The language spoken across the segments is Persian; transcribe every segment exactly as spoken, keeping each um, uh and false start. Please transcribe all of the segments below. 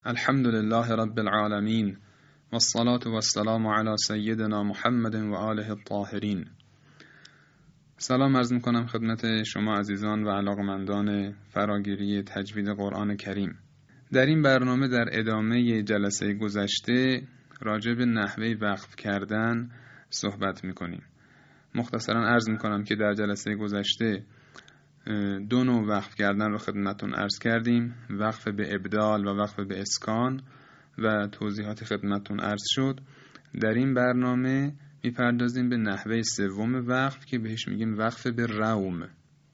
الحمد لله رب العالمين والصلاة والسلام على سیدنا محمد و آله الطاهرین. سلام عرض میکنم خدمت شما عزیزان و علاقمندان فراگیری تجوید قرآن کریم. در این برنامه در ادامه جلسه گذشته راجع به نحوه وقف کردن صحبت میکنیم. مختصرا عرض میکنم که در جلسه گذشته دو نوع وقف کردن رو خدمتون عرض کردیم، وقف به ابدال و وقف به اسکان و توضیحات خدمتون عرض شد. در این برنامه میپردازیم به نحوه سوم وقف که بهش میگیم وقف به روم.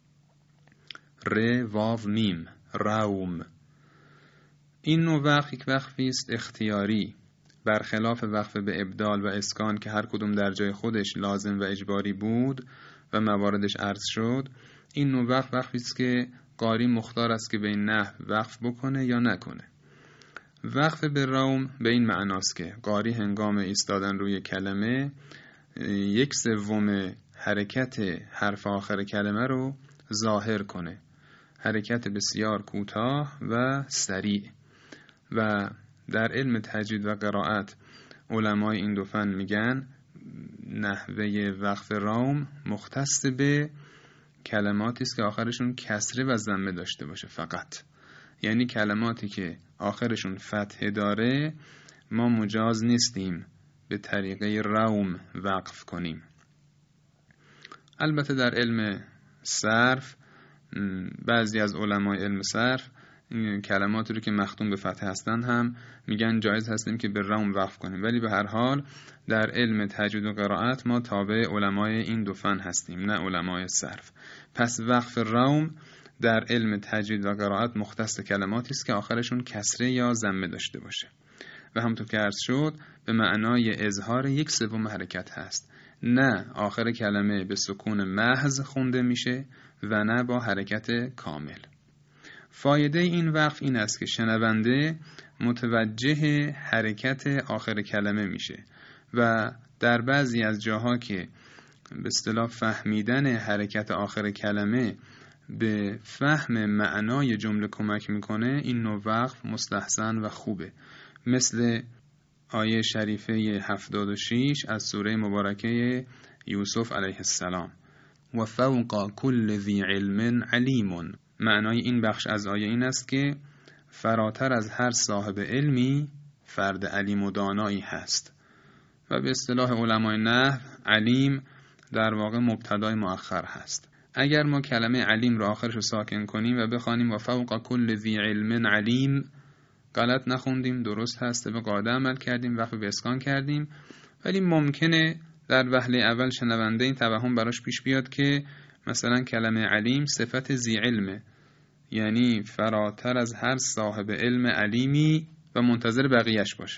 ر واو میم، روم. این نوع وقف یک وقفی است اختیاری، برخلاف وقف به ابدال و اسکان که هر کدوم در جای خودش لازم و اجباری بود و مواردش عرض شد. این نوع وقف وقفی است که قاری مختار است که به این نحو وقف بکنه یا نکنه. وقف به روم به این معناست که قاری هنگام ایستادن روی کلمه یک سوم حرکت حرف آخر کلمه رو ظاهر کنه، حرکت بسیار کوتاه و سریع. و در علم تجوید و قرائت علمای این دو فن میگن نحوه وقف روم مختص به کلماتی است که آخرشون کسره و ضمه داشته باشه فقط. یعنی کلماتی که آخرشون فتحه داره ما مجاز نیستیم به طریقه روم وقف کنیم. البته در علم صرف بعضی از علمای علم صرف کلماتی رو که مختوم به فتحه هستن هم میگن جایز هستیم که به روم وقف کنیم، ولی به هر حال در علم تجوید و قرائت ما تابع علمای این دو فن هستیم، نه علمای صرف. پس وقف روم در علم تجوید و قرائت مختص کلماتی است که آخرشون کسره یا ضمه داشته باشه و همونطور که عرض شد به معنای اظهار یک سوم حرکت هست، نه آخر کلمه به سکون محض خونده میشه و نه با حرکت کامل. فایده این وقف این است که شنونده متوجه حرکت آخر کلمه میشه و در بعضی از جاها که به اصطلاح فهمیدن حرکت آخر کلمه به فهم معنای جمله کمک میکنه، این نوع وقف مستحسن و خوبه، مثل آیه شریفه هفتاد و شش از سوره مبارکه یوسف علیه السلام، و فوق کل ذی علم علیم. معنای این بخش از آیه این است که فراتر از هر صاحب علمی فرد علیم و دانایی هست. و به اصطلاح علمای نحو علیم در واقع مبتدای مؤخر هست. اگر ما کلمه علیم را آخرش رو ساکن کنیم و بخوانیم و فوق کل ذی علم علیم، غلط نخوندیم، درست هست، به قاعده عمل کردیم، وقف به اسکان کردیم. ولی ممکنه در وهله اول شنونده این توهم براش پیش بیاد که مثلا کلمه علیم صفت ذی علمه، یعنی فراتر از هر صاحب علم علیمی و منتظر بقیهش باشه.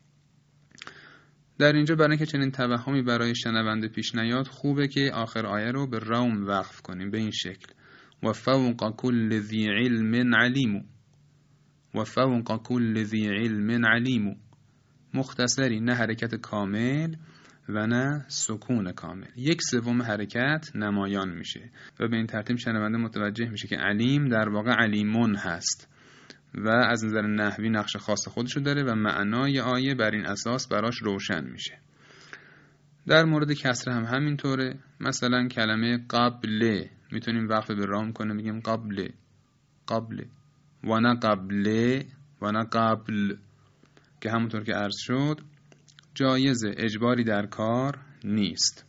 در اینجا برای اینکه چنین توهمی برای شنونده پیش نیاد خوبه که آخر آیه رو به روم وقف کنیم به این شکل، و فوق کل ذی علم علیم، و فوق کل ذی علم علیم. مختصری، نه حرکت کامل و نه سکون کامل، یک سوم حرکت نمایان میشه و به این ترتیب شنونده متوجه میشه که علیم در واقع علیمون هست و از نظر نحوی نقش خاص خودشو داره و معنای آیه بر این اساس براش روشن میشه. در مورد کسره هم همینطوره. مثلا کلمه قبل میتونیم وقف به رام کنیم، میگیم قبل قبل و نه قبل و نه قبل، که همونطور که عرض شد جایزه، اجباری در کار نیست.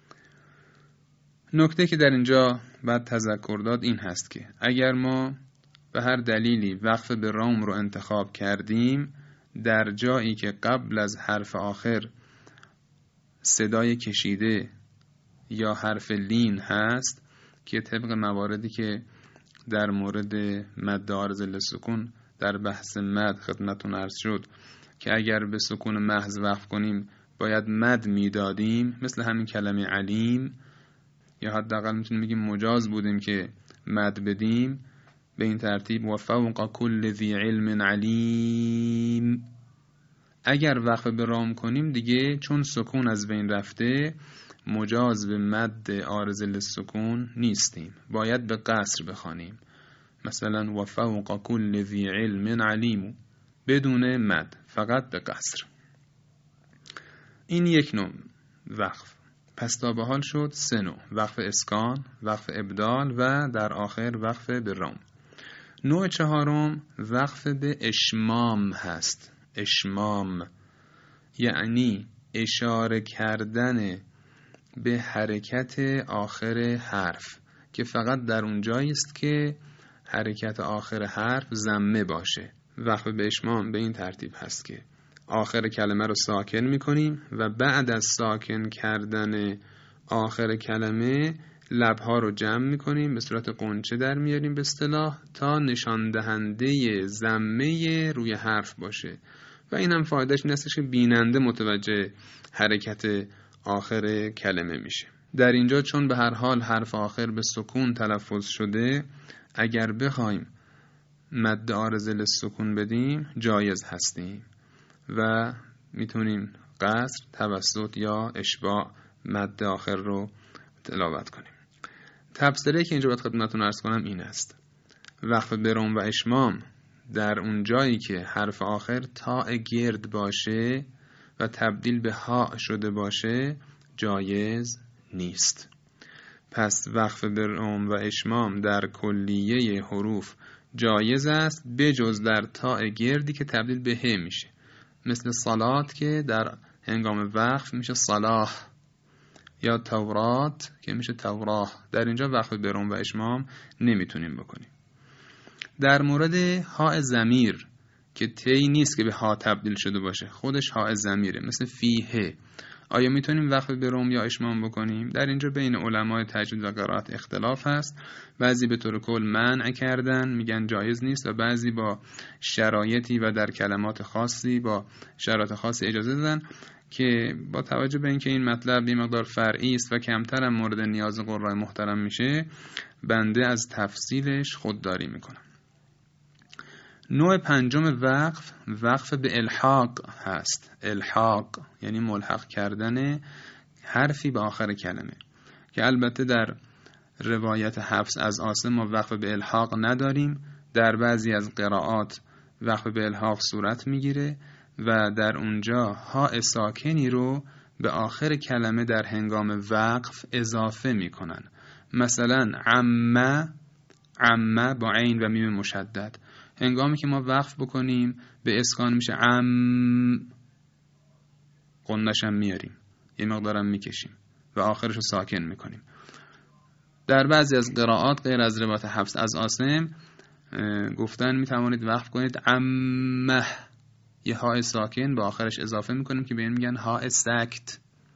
نکته که در اینجا باید تذکر داد این هست که اگر ما به هر دلیلی وقف به روم رو انتخاب کردیم در جایی که قبل از حرف آخر صدای کشیده یا حرف لین هست که طبق مواردی که در مورد مد عارض للسکون در بحث مد خدمتون عرض شد که اگر به سکون محض وقف کنیم باید مد میدادیم، مثل همین کلمه علیم، یا حداقل میتونیم بگیم مجاز بودیم که مد بدیم. به این ترتیب و فوق کل ذی علم علیم. اگر وقف به رام کنیم دیگه چون سکون از بین رفته مجاز به مد عارض للسکون نیستیم، باید به قصر بخوانیم. مثلا و فوق کل ذی علم علیم. بدون مد، فقط به قصر. این یک نوع وقف. پس تا به حال شد سه نوع: وقف اسکان، وقف ابدال و در آخر وقف به روم. نوع چهارم وقف به اشمام هست. اشمام یعنی اشاره کردن به حرکت آخر حرف که فقط در اون جایی است که حرکت آخر حرف ضمه باشه. وقف به اشمام به این ترتیب هست که آخر کلمه رو ساکن میکنیم و بعد از ساکن کردن آخر کلمه لبها رو جمع میکنیم، به صورت قنچه در میاریم به اصطلاح، تا نشان دهنده ضمه روی حرف باشه و این هم فایدهش این است که بیننده متوجه حرکت آخر کلمه میشه. در اینجا چون به هر حال حرف آخر به سکون تلفظ شده، اگر بخوایم مد عارض للسکون بدیم جایز هستیم و میتونیم قصر، توسط یا اشباع مد آخر رو تلاوت کنیم. تبصره که اینجا باید خدمتتون عرض کنم این است: وقف به روم و اشمام در اون جایی که حرف آخر تاء گرد باشه و تبدیل به ها شده باشه جایز نیست. پس وقف به روم و اشمام در کلیه حروف جایز است بجز در تاء گردی که تبدیل به ه میشه، مثل صلات که در هنگام وقف میشه صلاح، یا تورات که میشه توراه. در اینجا وقف به روم و اشمام نمیتونیم بکنیم. در مورد ها ضمیر که تی نیست که به ها تبدیل شده باشه، خودش ها ضمیره، مثل فیه، آیا میتونیم وقف به روم یا اشمام بکنیم؟ در اینجا بین علمای تجوید و قرائت اختلاف هست. بعضی به طور کل منع کردن، میگن جایز نیست، و بعضی با شرایطی و در کلمات خاصی با شرایط خاصی اجازه دادن که با توجه به اینکه این مطلب یه مقدار فرعی است و کمتر هم مورد نیاز قرای محترم میشه، بنده از تفصیلش خودداری میکنم. نوع پنجم وقف وقف به الحاق هست. الحاق یعنی ملحق کردن حرفی به آخر کلمه، که البته در روایت حفص از عاصم ما وقف به الحاق نداریم. در بعضی از قرائات وقف به الحاق صورت میگیره و در اونجا ها ساکنی رو به آخر کلمه در هنگام وقف اضافه میکنن. مثلا عمه، عمه با عین و میم مشدد، هنگامی که ما وقف بکنیم به اسکان میشه عم، قنشم میاریم، یه مقدارم میکشیم و آخرش رو ساکن میکنیم. در بعضی از قرائات غیر از روایت حفص از عاصم گفتن میتوانید وقف کنید عمه، یه ها ساکن به آخرش اضافه میکنیم که به این میگن ها سکت،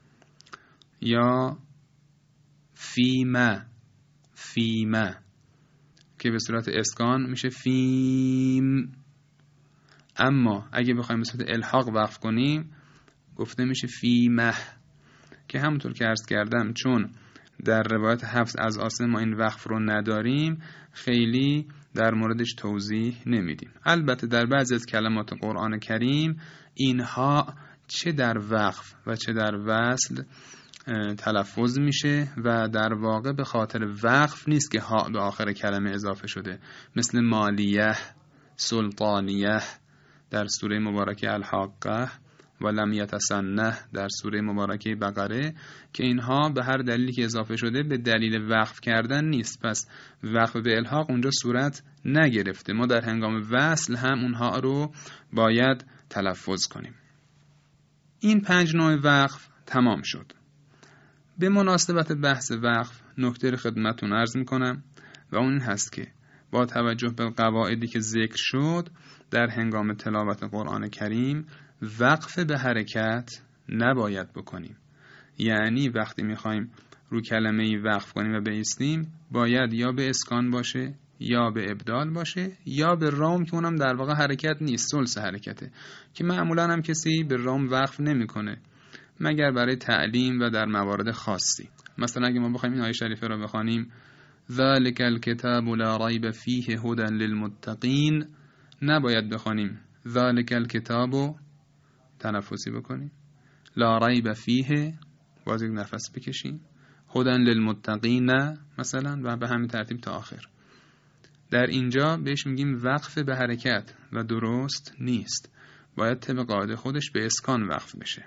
یا فیمه، فیمه که به صورت اسکان میشه فیم. اما اگه بخوایم به صورت الحاق وقف کنیم گفته میشه فیمه، که همونطور که عرض کردم چون در روایت حفص از عاصم ما این وقف رو نداریم، خیلی در موردش توضیح نمیدیم. البته در بعضی از کلمات قرآن کریم اینها چه در وقف و چه در وصل تلفظ میشه و در واقع به خاطر وقف نیست که ها به آخر کلمه اضافه شده، مثل مالیه، سلطانیه در سوره مبارکه الحاقه و لم یتسنه در سوره مبارکه بقره، که اینها به هر دلیلی که اضافه شده به دلیل وقف کردن نیست. پس وقف به الحاق اونجا صورت نگرفته، ما در هنگام وصل هم اونها رو باید تلفظ کنیم. این پنج نوع وقف تمام شد. به مناسبت بحث وقف نکته رو خدمتتون عرض میکنم و اون این هست که با توجه به قواعدی که ذکر شد در هنگام تلاوت قرآن کریم وقف به حرکت نباید بکنیم. یعنی وقتی میخوایم رو کلمه ای وقف کنیم و بایستیم باید یا به اسکان باشه یا به ابدال باشه یا به رام، که اونم در واقع حرکت نیست، ثلث حرکته، که معمولا هم کسی به رام وقف نمیکنه مگر برای تعلیم و در موارد خاصی. مثلا اگه ما بخوایم این آیه شریفه رو بخوانیم ذالک الکتاب لا ریب فیه هدی للمتقین، نباید بخوانیم ذالک الکتاب تنفسی بکنیم، لا ریب فیه باز یک نفس بکشیم، هدی للمتقین مثلا، و به همین ترتیب تا آخر. در اینجا بهش میگیم وقف به حرکت و درست نیست. باید طبق قاعده خودش به اسکان وقف بشه.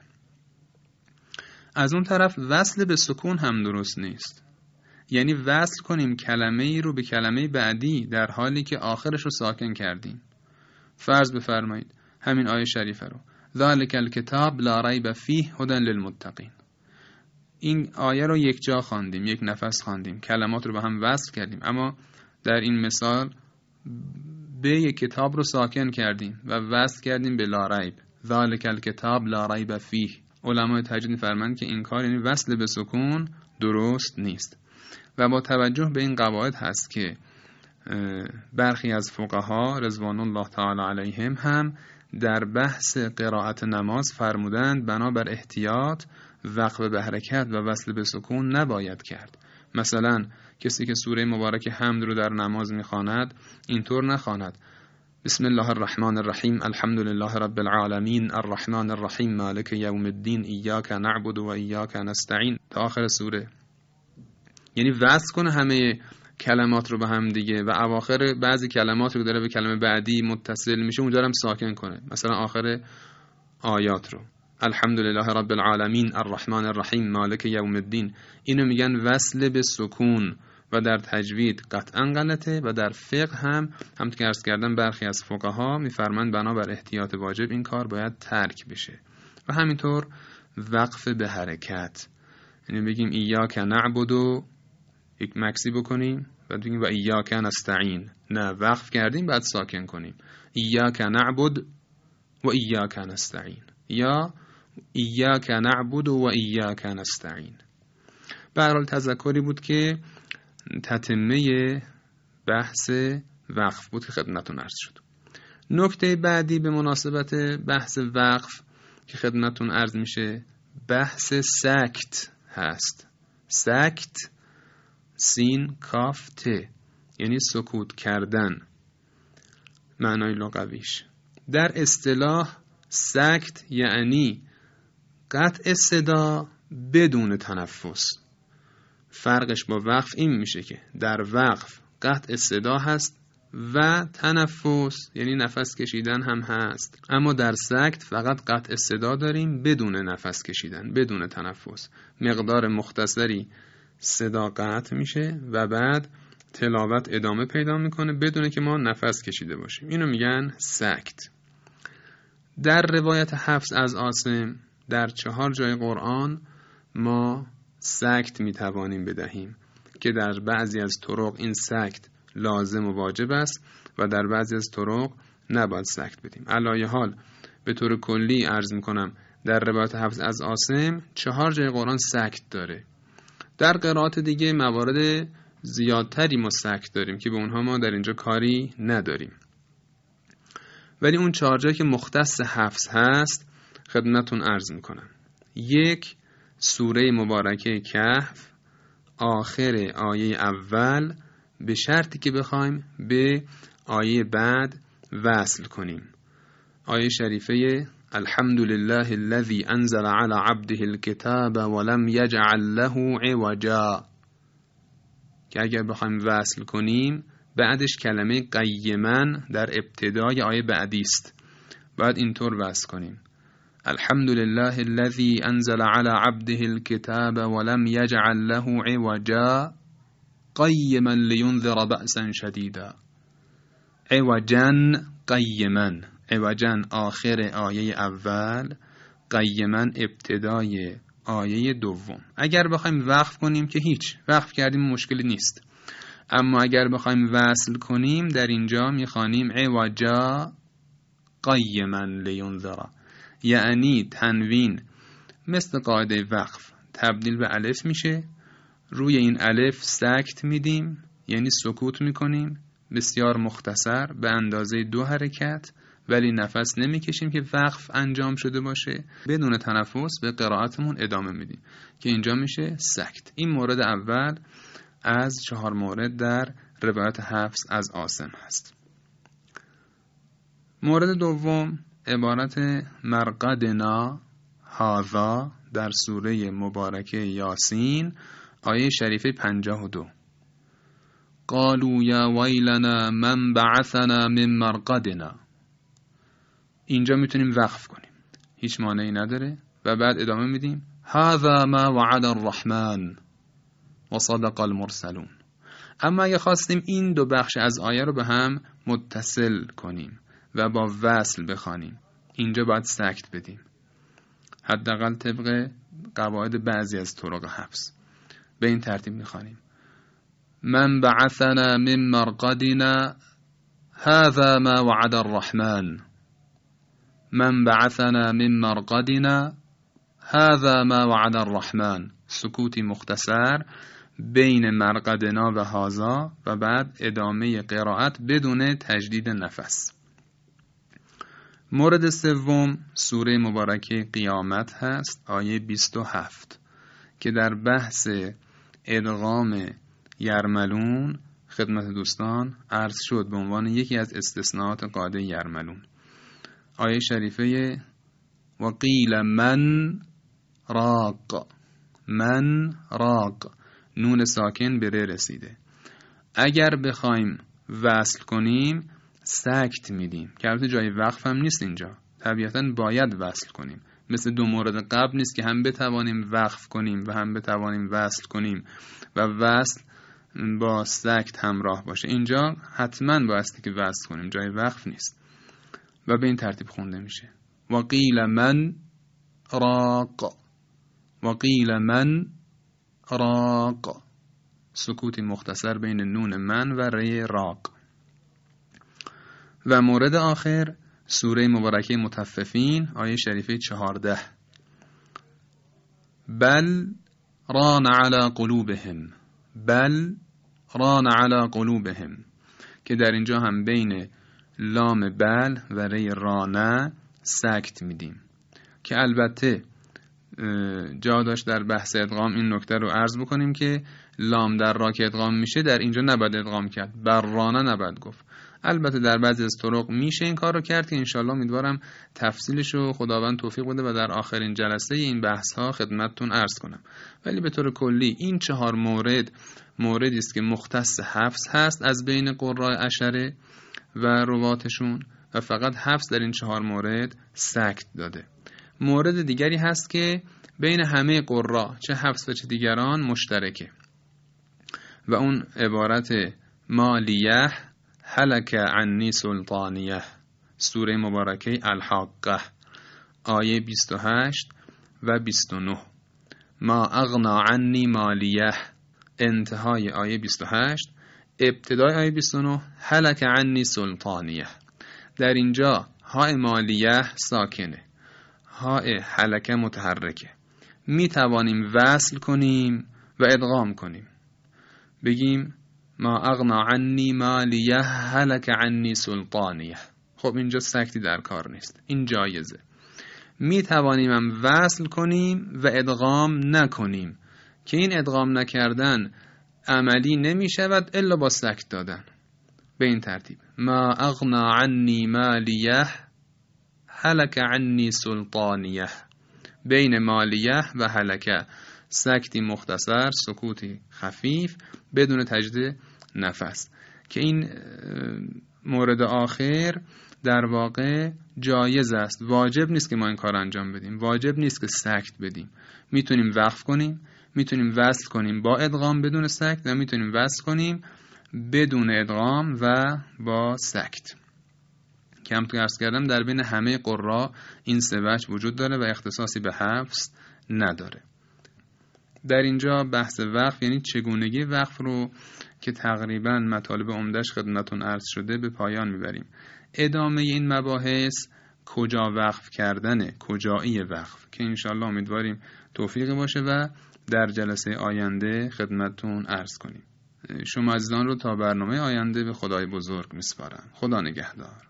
از اون طرف وصل به سکون هم درست نیست. یعنی وصل کنیم کلمه ای رو به کلمه بعدی در حالی که آخرش رو ساکن کردیم. فرض بفرمایید همین آیه شریفه رو، ذالک الکتاب لا ریب فیه هدی للمتقین. این آیه رو یک جا خواندیم، یک نفس خواندیم، کلمات رو به هم وصل کردیم، اما در این مثال به یک کتاب رو ساکن کردیم و وصل کردیم به لا ریب. ذالک الکتاب لا ریب فیه. علمای تجوید می‌فرمایند که این کار، یعنی وصل به سکون، درست نیست. و با توجه به این قواعد هست که برخی از فقها رضوان الله تعالی علیهم هم در بحث قرائت نماز فرمودند بنابر احتیاط وقف به حرکت و وصل به سکون نباید کرد. مثلا کسی که سوره مبارک حمد رو در نماز میخواند اینطور نخواند بسم الله الرحمن الرحیم الحمد لله رب العالمین الرحمن الرحیم مالک یوم الدین ایاک نعبد و ایاک نستعین تا آخر سوره. یعنی وصل کنه همه کلمات رو به هم دیگه و اواخر بعضی کلمات رو داره به کلمه بعدی متصل میشه اونجا هم ساکن کنه. مثلا آخر آیات رو الحمد لله رب العالمین الرحمن الرحیم مالک یوم الدین، اینو میگن وصل به سکون و در تجوید قطعا غلطه و در فقه هم هم که عرض کردم برخی از فقها میفرمایند بنابر احتیاط واجب این کار باید ترک بشه. و همینطور وقف به حرکت، یعنی بگیم ایاک نعبد و یک مکسی بکنیم بعد بگیم و ایاک نستعین، نه وقف کردیم بعد ساکن کنیم ایاک نعبد و ایاک نستعین یا ایاک نعبد و ایاک نستعین. به هر حال تذکری بود که تتمه بحث وقف بود که خدمتتون عرض شد. نکته بعدی به مناسبت بحث وقف که خدمتتون عرض میشه بحث سکت هست. سکت سین کاف ت، یعنی سکوت کردن معنای لغویش. در اصطلاح سکت یعنی قطع صدا بدون تنفس. فرقش با وقف این میشه که در وقف قطع صدا هست و تنفس یعنی نفس کشیدن هم هست، اما در سکت فقط قطع صدا داریم بدون نفس کشیدن، بدون تنفس. مقدار مختصری صدا قطع میشه و بعد تلاوت ادامه پیدا میکنه بدون که ما نفس کشیده باشیم. اینو میگن سکت. در روایت حفص از عاصم در چهار جای قرآن ما سکت میتوانیم بدهیم که در بعضی از طرق این سکت لازم و واجب است و در بعضی از طرق نباید سکت بدیم. علایه حال به طور کلی عرض میکنم در روایت حفص از عاصم چهار جای قرآن سکت داره. در قرائات دیگه موارد زیادتری ما سکت داریم که به اونها ما در اینجا کاری نداریم، ولی اون چهار جایی که مختص حفظ هست خدمتون عرض میکنم. یک، سوره مبارکه کهف آخر آیه اول به شرطی که بخوایم به آیه بعد وصل کنیم. آیه شریفه الحمد لله الذي انزل على عبده الكتاب ولم يجعل له عوجا، که اگر بخوایم وصل کنیم بعدش کلمه قیما در ابتدای آیه بعدی است، باید اینطور وصل کنیم الحمد لله الذي انزل على عبده الكتاب ولم يجعل له عوجا قیما لینذر بأسا شدیدا. عوجا قیما، عوجا آخر آیه اول، قیما ابتدای آیه دوم. اگر بخوایم وقف کنیم که هیچ، وقف کردیم مشکلی نیست، اما اگر بخوایم وصل کنیم در اینجا میخوانیم عوجا قیما لینذر، یعنی تنوین مثل قاعده وقف تبدیل به الف میشه، روی این الف سکت میدیم یعنی سکوت میکنیم بسیار مختصر به اندازه دو حرکت، ولی نفس نمیکشیم که وقف انجام شده باشه، بدون تنفس به قرائتمون ادامه میدیم که اینجا میشه سکت. این مورد اول از چهار مورد در روایت حفص از عاصم هست. مورد دوم عبارت مرقدنا هذا در سوره مبارکه یاسین آیه شریفه پنجاه و دو. قالوا یا ویلنا من بعثنا من مرقدنا. اینجا میتونیم وقف کنیم، هیچ مانعی نداره و بعد ادامه میدیم هذا ما وعد الرحمن و صدق المرسلون. اما اگه خواستیم این دو بخش از آیه رو به هم متصل کنیم و با وصل بخوانیم، اینجا باید سکت بدیم، حداقل طبق قواعد بعضی از طرق حفظ. به این ترتیب میخوانیم من بعثنا من مرقدنا هذا ما وعد الرحمن. من بعثنا من مرقدنا هذا ما وعد الرحمن. سکوتی مختصر بین مرقدنا و هذا و بعد ادامه قرائت بدون تجدید نفس. مورد سوم سوره مبارکه قیامت هست، آیه بیست و هفت که در بحث ادغام یرملون خدمت دوستان عرض شد به عنوان یکی از استثناءات قاعده یرملون. آیه شریفه و قیل من راق، من راق، نون ساکن به ر رسیده. اگر بخوایم وصل کنیم سکت میدیم که البته جای وقف هم نیست اینجا، طبیعتاً باید وصل کنیم. مثل دو مورد قبل نیست که هم بتوانیم وقف کنیم و هم بتوانیم وصل کنیم و وصل با سکت همراه باشه. اینجا حتما بایستی که وصل کنیم، جای وقف نیست و به این ترتیب خونده میشه و قیل من راق، و قیل من راق، سکوتی مختصر بین نون من و ری راق. و مورد آخر سوره مبارکه مطففین آیه شریفه چهارده بل ران علی قلوبهم، بل ران علی قلوبهم که در اینجا هم بین لام بل و ری رانه سکت میدیم که البته جا داشت در بحث ادغام این نکته رو عرض بکنیم که لام در را که ادغام میشه در اینجا نباید ادغام کرد، بر رانه نباید گفت. البته در بعضی از طرق میشه این کار رو کرد که انشالله امیدوارم تفصیلش رو خداوند توفیق بده و در آخرین جلسه این بحث ها خدمتتون عرض کنم. ولی به طور کلی این چهار مورد موردی است که مختص حفظ هست از بین قراء عشره و رواتشون و فقط حفظ در این چهار مورد سکت داده. مورد دیگری هست که بین همه قراء چه حفظ و چه دیگران مشترکه و اون عبارت مالیه هلک عنی سلطانیه، سوره مبارکه الحاقه آیه بیست و هشت و بیست و نه. ما اغنا عنی مالیه انتهای آیه بیست و هشت، ابتدای آیه بیست و نه هلک عنی سلطانیه. در اینجا های مالیه ساکنه، های هلکه متحرکه. می توانیم وصل کنیم و ادغام کنیم، بگیم ما اغنا عنی مالیه هلک عنی سلطانیه. خب اینجا سکتی در کار نیست، این جایزه. می توانیم هم وصل کنیم و ادغام نکنیم که این ادغام نکردن عملی نمی شود الا با سکت دادن. به این ترتیب ما اغنا عنی مالیه هلک عنی سلطانیه، بین مالیه و هلکه سکتی مختصر، سکوتی خفیف بدون تجدید نفس که این مورد آخر در واقع جایز است، واجب نیست که ما این کار انجام بدیم، واجب نیست که سکت بدیم. میتونیم وقف کنیم، میتونیم وصل کنیم با ادغام بدون سکت و میتونیم وصل کنیم بدون ادغام و با سکت که همونطور که عرض کردم در بین همه قراء این سه وجه وجود داره و اختصاصی به حفظ نداره. در اینجا بحث وقف یعنی چگونگی وقف رو که تقریبا مطالب عمده‌اش خدمتون عرض شده به پایان میبریم. ادامه این مباحث کجا وقف کردنه، کجایی وقف که انشالله امیدواریم توفیق باشه و در جلسه آینده خدمتون عرض کنیم. شما عزیزان رو تا برنامه آینده به خدای بزرگ میسپارم. خدا نگهدار.